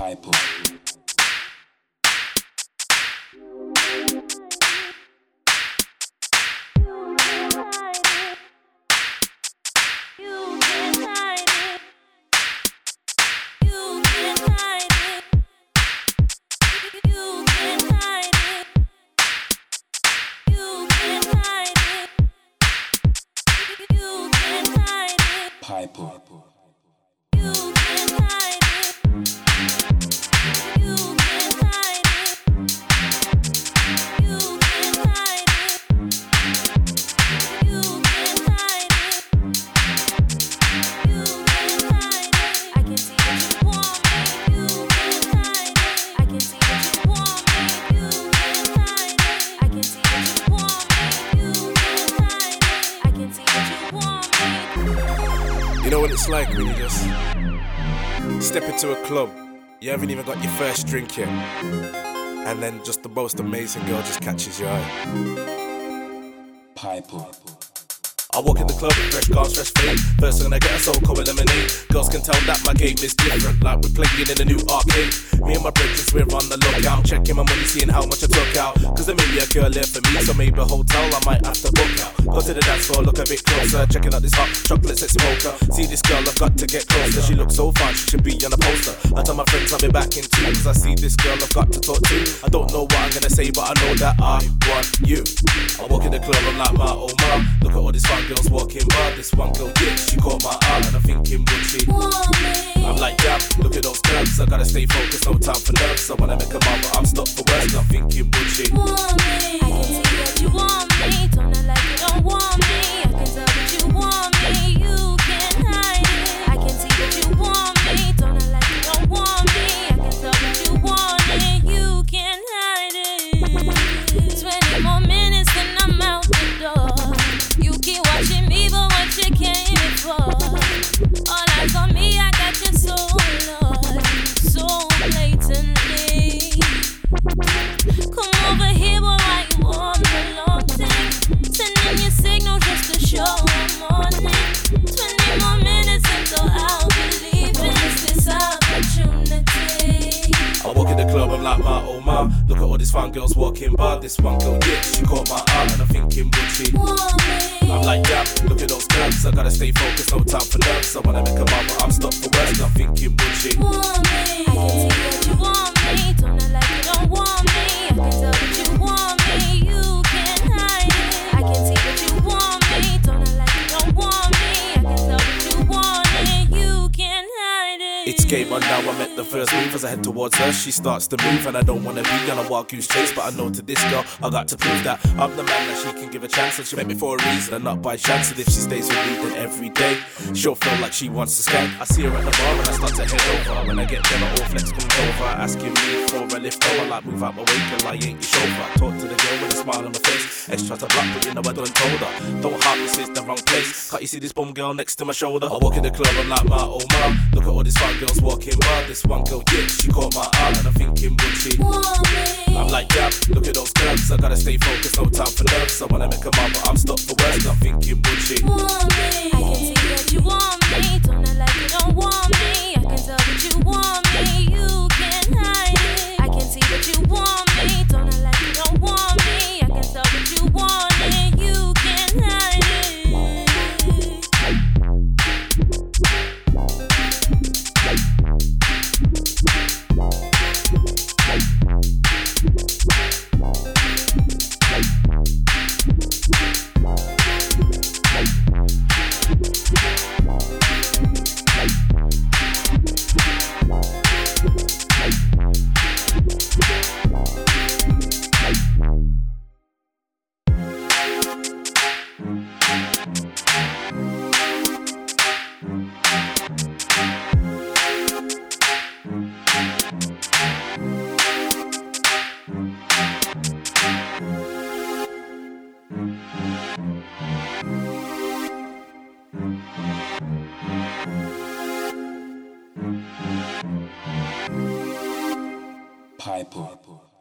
Piper. Piper. You know what it's like when you just step into a club, you haven't even got your first drink yet, and then just the most amazing girl just catches your eye. Piper. I walk in the club with fresh cars, fresh fade. First thing I get a soul cold lemonade. Girls can tell that my game is different, like we're playing in a new arcade. Me and my brothers, we're on the lookout, checking my money, seeing how much I took out. Cause there may be a girl there for me, so maybe a hotel I might have to book out. Go to the dance floor, look a bit closer, checking out this hot chocolate set smoker. See this girl, I've got to get closer. She looks so fine, she should be on a poster. I tell my friends I'll be back in 2, cause I see this girl I've got to talk to. I don't know what I'm gonna say, but I know that I want you. I walk in the club, I'm like my old mom. Look at all these fine girls walking by. This one girl, yeah, she caught my eye, and I'm thinking, would she want me? I'm like, damn, look at those curves. I gotta stay focused, no time for nerves. I wanna make a move, but I'm stuck for words. I'm thinking, would she want me? I can see that you want me. Don't act like you don't want me. I can tell that you want me. You can't hide it. I can see that you want me. Don't act like you don't want me. I can tell that you want it. You can't hide it. 20 more minutes and I'm out the door. You keep watching me, but what you came in for? All eyes on me, I got your soul, Lord, so blatantly. Come over here, boy, why you on the long thing? Sending your signal just to show I'm on it. 20 more minutes until I'll believe in this opportunity. I walk in the club, I'm like my old mom. Look at all these fine girls walking by. This one girl, yeah, she caught my eye, and I'm thinking, would she want me? I'm like, damn, look at those curves. I gotta stay focused, no time for nerves. I wanna make a move, but I'm stuck for words. I'm thinking, would she want me? I can see that you want me. Don't act like you don't want me. I can tell that you want me. You can't hide it. I can see that you want me. Don't act like you don't want me. I can tell that you want it. You can't hide it. It's game on now, I met the first move. As I head towards her, she starts to move, and I don't wanna be on a wild goose chase, but I know to this girl, I got to prove that I'm the man that she can give a chance. And she met me for a reason and not by chance. And if she stays with me, then every day she'll feel like she wants to skank. I see her at the bar and I start to head over. When I get there, my old flex comes over, asking me for a lift over. Like, move out my way, girl, I ain't your chauffeur. I talk to the girl with a smile on my face. Extra to block, but you know I done told her, don't heart, this is the wrong place. Can't you see this bum girl next to my shoulder? I walk in the club, I'm like my old mom. Look at all these fine girls walking by. This one girl, yeah, she caught my eye, and I'm thinking, would she want me? I'm like, damn, look at those curves. I gotta stay focused, no time for nerves. I wanna make a move, but I'm stuck for words. I'm thinking, would she want me? I can see that you want me. Don't act like you don't want me. I can tell that you want me. You can't hide it. I can see that you want me. Don't act like you don't want me. I can tell that you want it. You can't hide it. Piper.